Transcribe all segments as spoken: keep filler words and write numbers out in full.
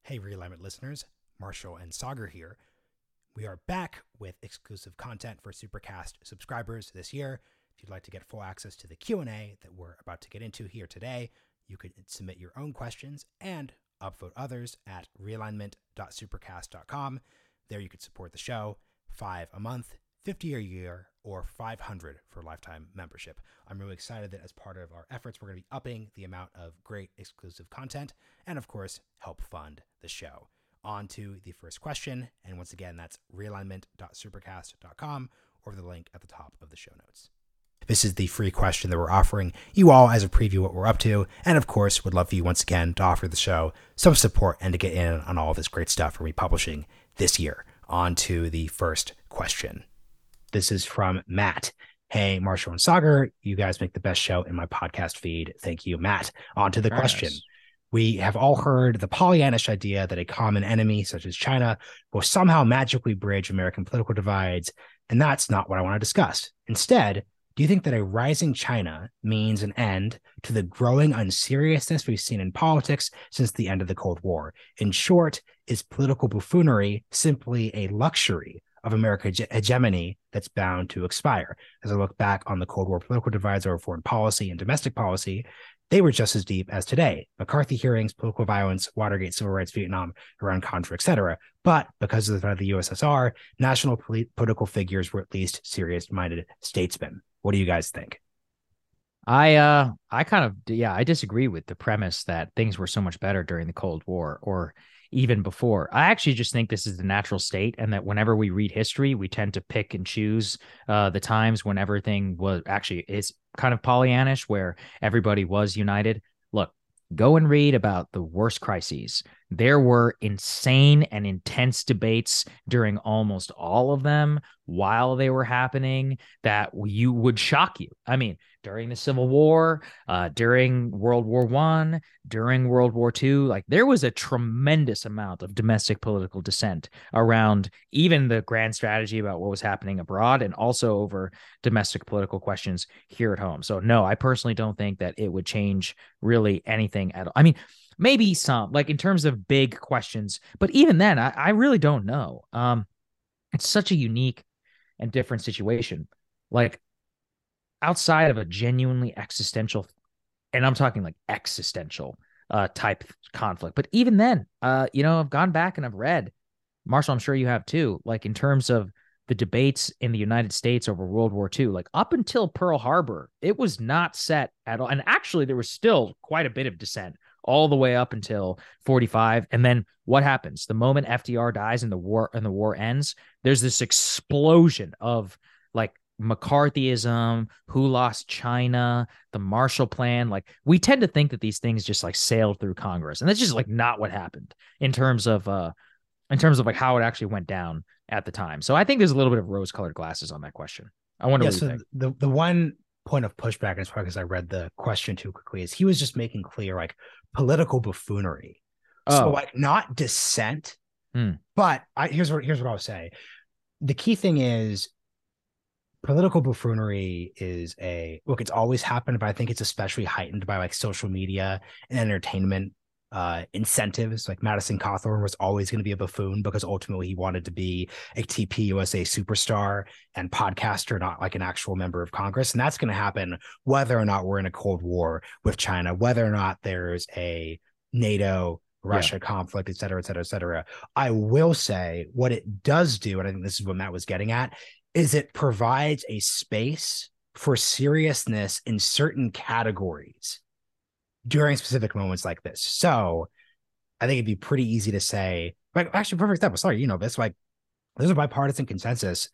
Hey, Realignment listeners, Marshall and Sagar here. We are back with exclusive content for Supercast subscribers this year. If you'd like to get full access to the Q and A that we're about to get into here today, you could submit your own questions and upvote others at realignment dot supercast dot com. There you could support the show, five a month, fifty a year, or five hundred for lifetime membership. I'm really excited that as part of our efforts, we're going to be upping the amount of great exclusive content and, of course, help fund the show. On to the first question. And once again, that's realignment dot supercast dot com or the link at the top of the show notes. This is the free question that we're offering you all as a preview of what we're up to. And of course, would love for you once again to offer the show some support and to get in on all of this great stuff we're publishing this year. On to the first question. This is from Matt. Hey, Marshall and Sagar, you guys make the best show in my podcast feed. Thank you, Matt. On to the Very question. nice. We have all heard the Pollyannish idea that a common enemy, such as China, will somehow magically bridge American political divides, and that's not what I want to discuss. Instead, do you think that a rising China means an end to the growing unseriousness we've seen in politics since the end of the Cold War? In short, is political buffoonery simply a luxury of America's hegemony that's bound to expire? As I look back on the Cold War political divides over foreign policy and domestic policy, they were just as deep as today. McCarthy hearings, political violence, Watergate, civil rights, Vietnam, Iran-Contra, et cetera. But because of the threat of the U S S R, national polit- political figures were at least serious-minded statesmen. What do you guys think? I uh I kind of yeah, I disagree with the premise that things were so much better during the Cold War or even before. I actually just think this is the natural state, and that whenever we read history, we tend to pick and choose uh the times when everything was actually is kind of Pollyannish, where everybody was united. Look, go and read about the worst crises. There were insane and intense debates during almost all of them while they were happening that you would shock you. I mean, during the Civil War, uh, during World War One, during World War Two, like there was a tremendous amount of domestic political dissent around even the grand strategy about what was happening abroad and also over domestic political questions here at home. So no, I personally don't think that it would change really anything at all. I mean, maybe some, like in terms of big questions, but even then, I, I really don't know. Um, it's such a unique and different situation. Like outside of a genuinely existential, and I'm talking like existential uh, type conflict, but even then, uh, you know, I've gone back and I've read, Marshall, I'm sure you have too, like in terms of the debates in the United States over World War Two, like up until Pearl Harbor, it was not set at all. And actually, there was still quite a bit of dissent all the way up until forty-five. And then what happens? The moment F D R dies and the war and the war ends, there's this explosion of like McCarthyism, who lost China, the Marshall Plan. Like we tend to think that these things just like sailed through Congress. And that's just like not what happened in terms of uh in terms of like how it actually went down at the time. So I think there's a little bit of rose-colored glasses on that question. I wonder Yeah, what so you think. the, the one point of pushback, and it's probably because I read the question too quickly, is he was just making clear like political buffoonery. So Oh, like not dissent, hmm. but I, here's what here's what I'll say. The key thing is political buffoonery is a look, it's always happened, but I think it's especially heightened by like social media and entertainment uh incentives. Like Madison Cawthorn was always going to be a buffoon because ultimately he wanted to be a T P U S A superstar and podcaster, not like an actual member of Congress. And that's going to happen whether or not we're in a Cold War with China, whether or not there's a NATO Russia yeah. conflict, et cetera, et cetera, et cetera. I will say what it does do, and I think this is what Matt was getting at, is it provides a space for seriousness in certain categories during specific moments like this. So I think it'd be pretty easy to say, like, actually, perfect example. Sorry, you know, this like there's a bipartisan consensus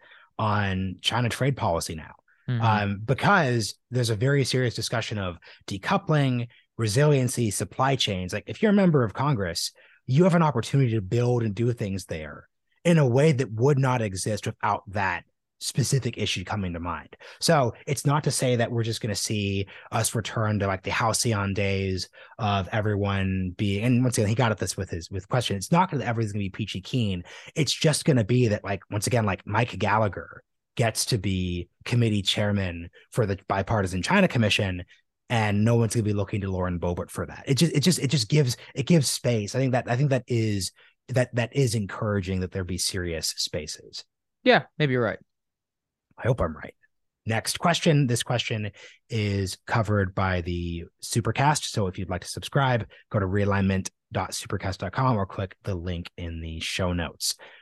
on China trade policy now, mm-hmm. um, because there's a very serious discussion of decoupling, resiliency, supply chains. Like, if you're a member of Congress, you have an opportunity to build and do things there in a way that would not exist without that specific issue coming to mind. So it's not to say that we're just going to see us return to like the halcyon days of everyone being, and once again, he got at this with his with question. It's not going to everything's going to be peachy keen. It's just going to be that, like, once again, like Mike Gallagher gets to be committee chairman for the bipartisan China Commission. and no one's going to be looking to Lauren Boebert for that. It just, it just, it just gives, it gives space. I think that, I think that is, that, that is encouraging that there be serious spaces. Yeah, maybe you're right. I hope I'm right. Next question. This question is covered by the Supercast. So if you'd like to subscribe, go to realignment dot supercast dot com or click the link in the show notes.